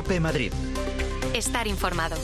COPE Madrid. Estar informado.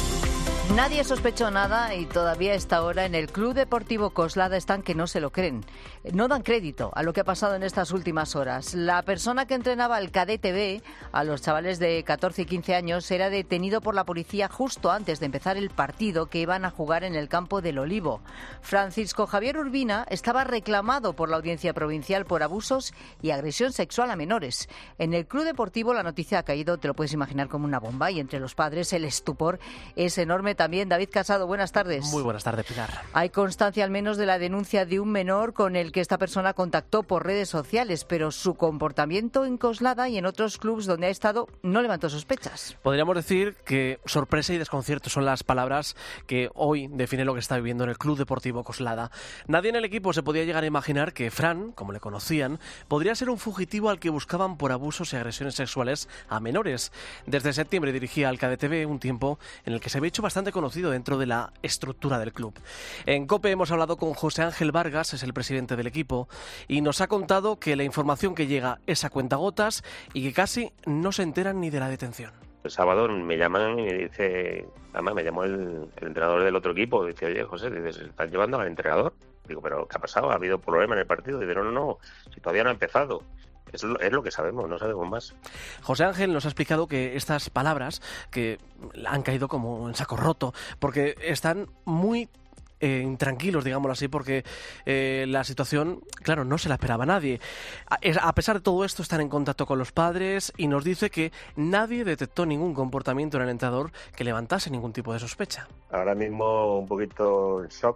Nadie sospechó nada y todavía a esta hora en el Club Deportivo Coslada están que no se lo creen. No dan crédito a lo que ha pasado en estas últimas horas. La persona que entrenaba al Cadete B, a los chavales de 14 y 15 años, era detenido por la policía justo antes de empezar el partido que iban a jugar en el campo del Olivo. Francisco Javier Urbina estaba reclamado por la Audiencia Provincial por abusos y agresión sexual a menores. En el Club Deportivo la noticia ha caído, te lo puedes imaginar, como una bomba, y entre los padres el estupor es enorme también. David Casado, buenas tardes. Muy buenas tardes, Pilar. Hay constancia al menos de la denuncia de un menor con el que esta persona contactó por redes sociales, pero su comportamiento en Coslada y en otros clubes donde ha estado no levantó sospechas. Podríamos decir que sorpresa y desconcierto son las palabras que hoy definen lo que está viviendo en el Club Deportivo Coslada. Nadie en el equipo se podía llegar a imaginar que Fran, como le conocían, podría ser un fugitivo al que buscaban por abusos y agresiones sexuales a menores. Desde septiembre dirigía al Cadete B, un tiempo en el que se había hecho bastante conocido dentro de la estructura del club. En COPE hemos hablado con José Ángel Vargas, es el presidente del equipo, y nos ha contado que la información que llega es a cuentagotas y que casi no se enteran ni de la detención. El sábado me llaman y me dice, además me llamó el entrenador del otro equipo, dice, oye José, ¿se están llevando al entrenador? Digo, ¿pero qué ha pasado? ¿Ha habido problema en el partido? Dice, no, si todavía no ha empezado. Es lo que sabemos, no sabemos más. José Ángel nos ha explicado que estas palabras que han caído como en saco roto, porque están muy intranquilos, digámoslo así, porque la situación, claro, no se la esperaba nadie. A pesar de todo esto, están en contacto con los padres y nos dice que nadie detectó ningún comportamiento en el entrenador que levantase ningún tipo de sospecha. Ahora mismo un poquito en shock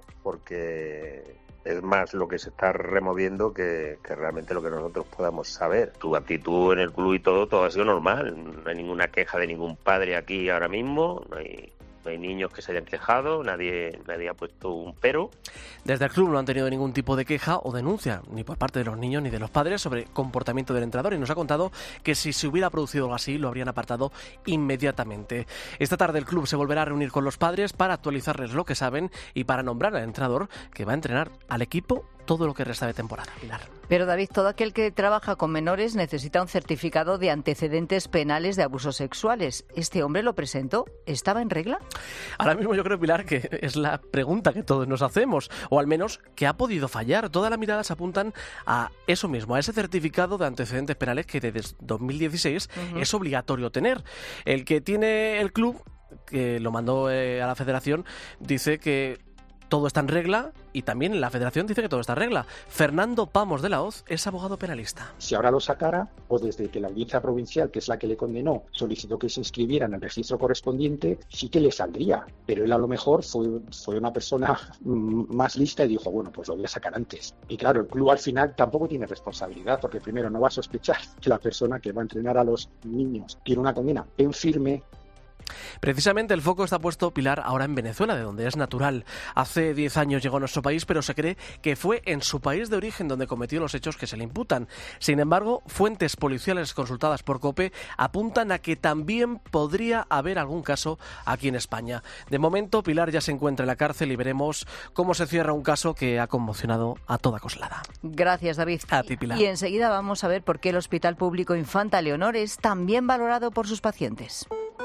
porque es más lo que se está removiendo que realmente lo que nosotros podamos saber. Tu actitud en el club y todo ha sido normal. No hay ninguna queja de ningún padre aquí ahora mismo. No hay niños que se hayan quejado, nadie ha puesto un pero. Desde el club no han tenido ningún tipo de queja o denuncia, ni por parte de los niños ni de los padres, sobre comportamiento del entrenador, y nos ha contado que si se hubiera producido algo así, lo habrían apartado inmediatamente. Esta tarde el club se volverá a reunir con los padres para actualizarles lo que saben y para nombrar al entrenador que va a entrenar al equipo todo lo que resta de temporada. Pilar. Pero David, todo aquel que trabaja con menores necesita un certificado de antecedentes penales de abusos sexuales. ¿Este hombre lo presentó? ¿Estaba en regla? Ahora mismo yo creo, Pilar, que es la pregunta que todos nos hacemos, o al menos que ha podido fallar. Todas las miradas apuntan a eso mismo, a ese certificado de antecedentes penales que desde 2016 es obligatorio tener. El que tiene el club, que lo mandó a la federación, dice que todo está en regla, y también la federación dice que todo está en regla. Fernando Pamos de la Hoz es abogado penalista. Si ahora lo sacara, o desde que la audiencia provincial, que es la que le condenó, solicitó que se inscribiera en el registro correspondiente, sí que le saldría. Pero él a lo mejor fue una persona más lista y dijo, bueno, pues lo voy a sacar antes. Y claro, el club al final tampoco tiene responsabilidad, porque primero no va a sospechar que la persona que va a entrenar a los niños tiene una condena en firme. Precisamente el foco está puesto, Pilar, ahora en Venezuela, de donde es natural. Hace 10 años llegó a nuestro país, pero se cree que fue en su país de origen donde cometió los hechos que se le imputan. Sin embargo, fuentes policiales consultadas por COPE apuntan a que también podría haber algún caso aquí en España. De momento, Pilar ya se encuentra en la cárcel y veremos cómo se cierra un caso que ha conmocionado a toda Coslada. Gracias, David. A ti, Pilar. Y enseguida vamos a ver por qué el Hospital Público Infanta Leonor es tan bien valorado por sus pacientes.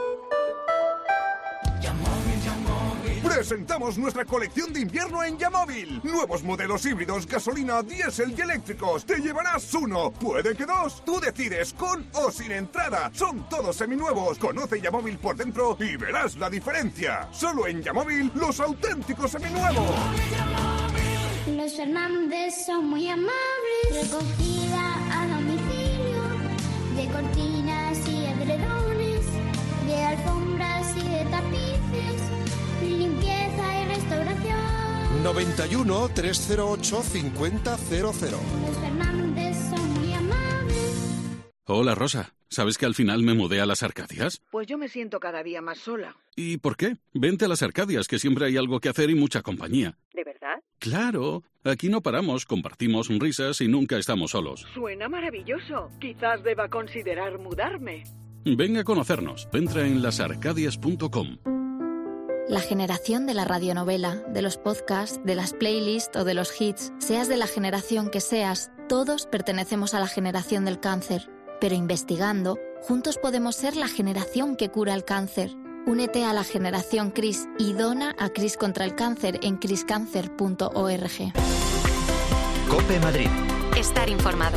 Presentamos nuestra colección de invierno en Yamóvil. Nuevos modelos híbridos, gasolina, diésel y eléctricos. Te llevarás uno, puede que dos. Tú decides, con o sin entrada. Son todos seminuevos. Conoce Yamóvil por dentro y verás la diferencia. Solo en Yamóvil, los auténticos seminuevos. Los Fernández son muy amables. Recogida a domicilio de cortinas y edredones, de alfombras y de tapices, limpieza y restauración. 91 308 5000. Los Fernández son muy amables. Hola, Rosa. ¿Sabes que al final me mudé a las Arcadias? Pues yo me siento cada día más sola. ¿Y por qué? Vente a las Arcadias, que siempre hay algo que hacer y mucha compañía. ¿De verdad? Claro. Aquí no paramos, compartimos risas y nunca estamos solos. Suena maravilloso. Quizás deba considerar mudarme. Venga a conocernos. Entra en lasarcadias.com. La generación de la radionovela, de los podcasts, de las playlists o de los hits, seas de la generación que seas, todos pertenecemos a la generación del cáncer. Pero investigando, Juntos podemos ser la generación que cura el cáncer. Únete a la generación CRIS y dona a CRIS contra el cáncer en criscancer.org. COPE Madrid. Estar informado.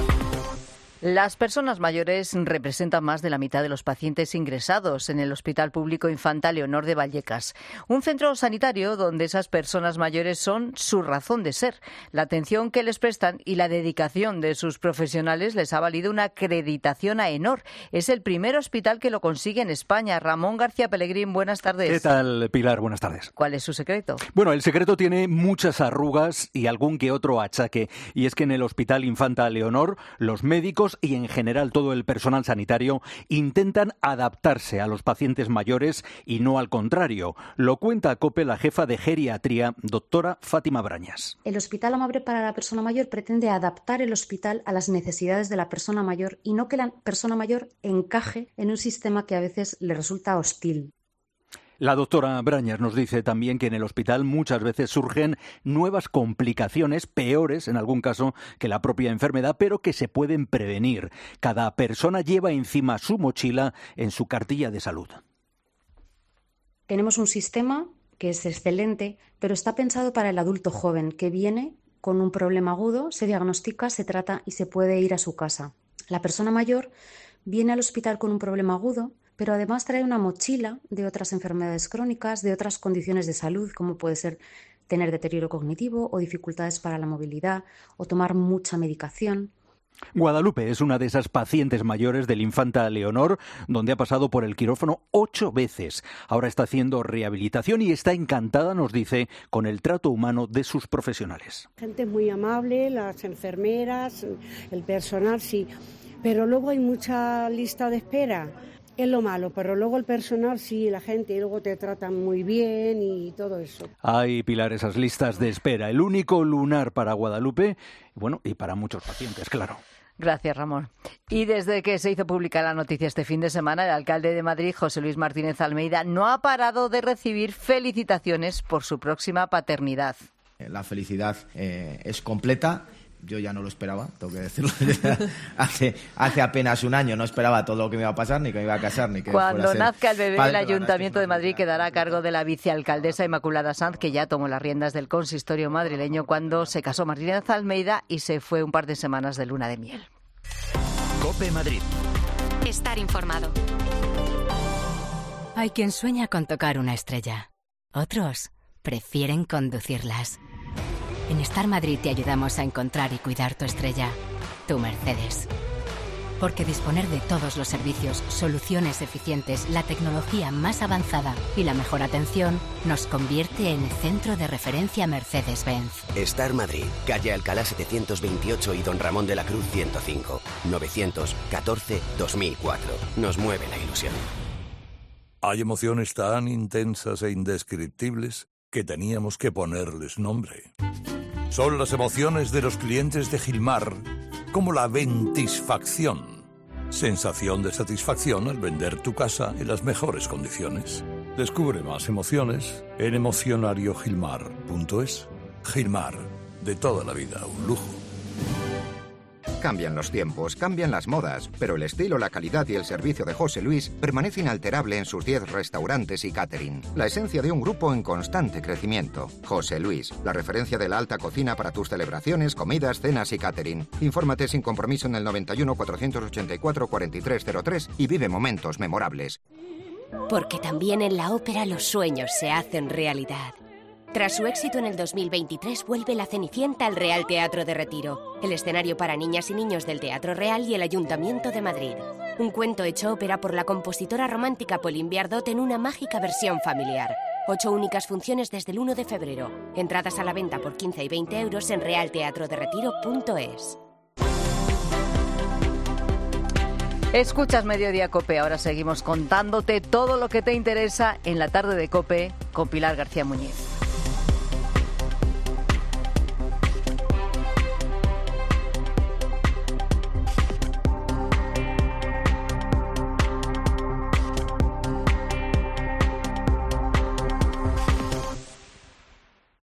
Las personas mayores representan más de la mitad de los pacientes ingresados en el Hospital Público Infanta Leonor de Vallecas, un centro sanitario donde esas personas mayores son su razón de ser. La atención que les prestan y la dedicación de sus profesionales les ha valido una acreditación a ENOR. Es el primer hospital que lo consigue en España. Ramón García Pellegrín, buenas tardes. ¿Qué tal, Pilar? Buenas tardes. ¿Cuál es su secreto? Bueno, el secreto tiene muchas arrugas y algún que otro achaque. Y es que en el Hospital Infanta Leonor, los médicos y en general todo el personal sanitario intentan adaptarse a los pacientes mayores y no al contrario. Lo cuenta a COPE la jefa de geriatría, doctora Fátima Brañas. El Hospital Amable para la Persona Mayor pretende adaptar el hospital a las necesidades de la persona mayor y no que la persona mayor encaje en un sistema que a veces le resulta hostil. La doctora Brañas nos dice también que en el hospital muchas veces surgen nuevas complicaciones, peores en algún caso que la propia enfermedad, pero que se pueden prevenir. Cada persona lleva encima su mochila en su cartilla de salud. Tenemos un sistema que es excelente, pero está pensado para el adulto joven que viene con un problema agudo, se diagnostica, se trata y se puede ir a su casa. La persona mayor viene al hospital con un problema agudo, pero además trae una mochila de otras enfermedades crónicas, de otras condiciones de salud, como puede ser tener deterioro cognitivo o dificultades para la movilidad o tomar mucha medicación. Guadalupe es una de esas pacientes mayores del Infanta Leonor, donde ha pasado por el quirófano 8 veces. Ahora está haciendo rehabilitación y está encantada, nos dice, con el trato humano de sus profesionales. Gente muy amable, las enfermeras, el personal, sí, pero luego hay mucha lista de espera. Es lo malo, pero luego el personal sí, la gente, y luego te tratan muy bien y todo eso. Ay, Pilar, esas listas de espera. El único lunar para Guadalupe, bueno, y para muchos pacientes, claro. Gracias, Ramón. Y desde que se hizo pública la noticia este fin de semana, el alcalde de Madrid, José Luis Martínez Almeida, no ha parado de recibir felicitaciones por su próxima paternidad. La felicidad es completa. Yo ya no lo esperaba, tengo que decirlo. hace apenas un año no esperaba todo lo que me iba a pasar, ni que me iba a casar, ni que Cuando nazca el bebé, padre, el Ayuntamiento de Madrid quedará a cargo de la vicealcaldesa Inmaculada Sanz, que ya tomó las riendas del consistorio madrileño cuando se casó Martínez Almeida y se fue un par de semanas de luna de miel. COPE Madrid. Estar informado. Hay quien sueña con tocar una estrella. Otros prefieren conducirlas. En Star Madrid te ayudamos a encontrar y cuidar tu estrella, tu Mercedes. Porque disponer de todos los servicios, soluciones eficientes, la tecnología más avanzada y la mejor atención nos convierte en centro de referencia Mercedes-Benz. Star Madrid, calle Alcalá 728 y Don Ramón de la Cruz 105, 914-2004. Nos mueve la ilusión. Hay emociones tan intensas e indescriptibles que teníamos que ponerles nombre. Son las emociones de los clientes de Gilmar, como la ventisfacción. Sensación de satisfacción al vender tu casa en las mejores condiciones. Descubre más emociones en emocionariogilmar.es. Gilmar, de toda la vida, un lujo. Cambian los tiempos, cambian las modas, pero el estilo, la calidad y el servicio de José Luis permanece inalterable en sus 10 restaurantes y catering. La esencia de un grupo en constante crecimiento. José Luis, la referencia de la alta cocina para tus celebraciones, comidas, cenas y catering. Infórmate sin compromiso en el 91 484 4303 y vive momentos memorables. Porque también en la ópera los sueños se hacen realidad. Tras su éxito en el 2023, vuelve La Cenicienta al Real Teatro de Retiro, el escenario para niñas y niños del Teatro Real y el Ayuntamiento de Madrid. Un cuento hecho ópera por la compositora romántica Pauline Viardot en una mágica versión familiar. 8 únicas funciones desde el 1 de febrero. Entradas a la venta por 15 y 20 euros en realteatroderetiro.es. Escuchas Mediodía COPE. Ahora seguimos contándote todo lo que te interesa en la tarde de COPE con Pilar García Muñiz.